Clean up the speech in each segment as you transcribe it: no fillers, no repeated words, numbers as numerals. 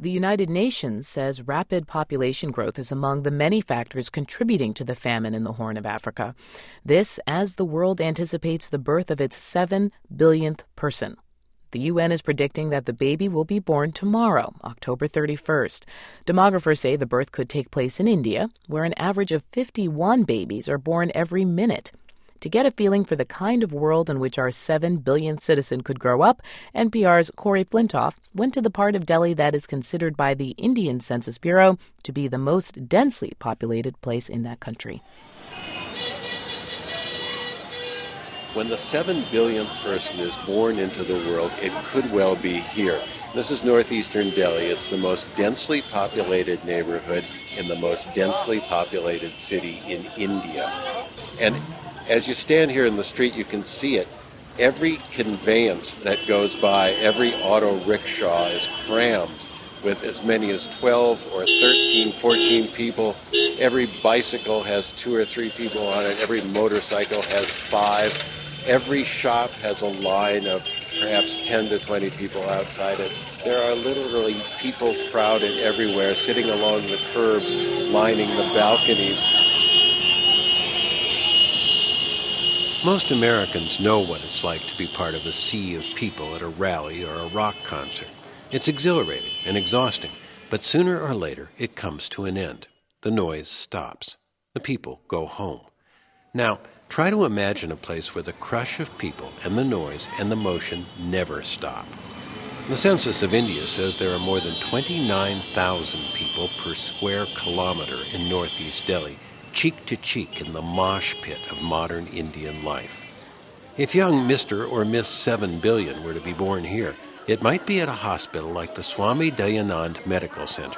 The United Nations says rapid population growth is among the many factors contributing to the famine in the Horn of Africa. This as the world anticipates the birth of its 7 billionth person. The UN is predicting that the baby will be born tomorrow, October 31st. Demographers say the birth could take place in India, where an average of 51 babies are born every minute. To get a feeling for the kind of world in which our 7 billionth citizen could grow up, NPR's Corey Flintoff went to the part of Delhi that is considered by the Indian Census Bureau to be the most densely populated place in that country. When the 7 billionth person is born into the world, it could well be here. This is northeastern Delhi. It's the most densely populated neighborhood in the most densely populated city in India. And as you stand here in the street, you can see it. Every conveyance that goes by, every auto rickshaw is crammed with as many as 12 or 13, 14 people. Every bicycle has 2 or 3 people on it. Every motorcycle has 5. Every shop has a line of perhaps 10 to 20 people outside it. There are literally people crowded everywhere, sitting along the curbs, lining the balconies. Most Americans know what it's like to be part of a sea of people at a rally or a rock concert. It's exhilarating and exhausting, but sooner or later it comes to an end. The noise stops. The people go home. Now, try to imagine a place where the crush of people and the noise and the motion never stop. The census of India says there are more than 29,000 people per square kilometer in northeast Delhi, cheek to cheek in the mosh pit of modern Indian life. If young Mr. or Miss 7 billion were to be born here, it might be at a hospital like the Swami Dayanand Medical Center.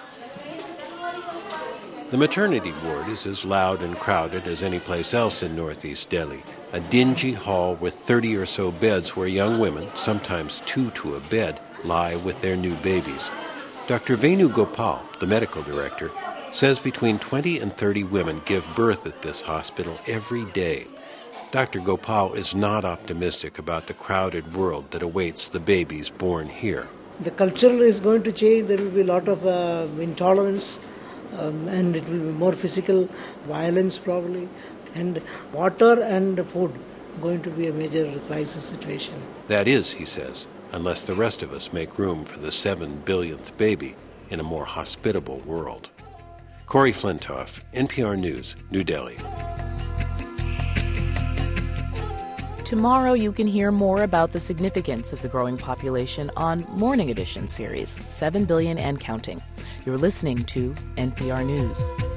The maternity ward is as loud and crowded as any place else in northeast Delhi, a dingy hall with 30 or so beds where young women, sometimes 2 to a bed, lie with their new babies. Dr. Venu Gopal, the medical director, says between 20 and 30 women give birth at this hospital every day. Dr. Gopal is not optimistic about the crowded world that awaits the babies born here. The culture is going to change. There will be a lot of intolerance, and it will be more physical violence probably. And water and food going to be a major crisis situation. That is, he says, unless the rest of us make room for the 7 billionth baby in a more hospitable world. Corey Flintoff, NPR News, New Delhi. Tomorrow you can hear more about the significance of the growing population on Morning Edition series, 7 Billion and Counting. You're listening to NPR News.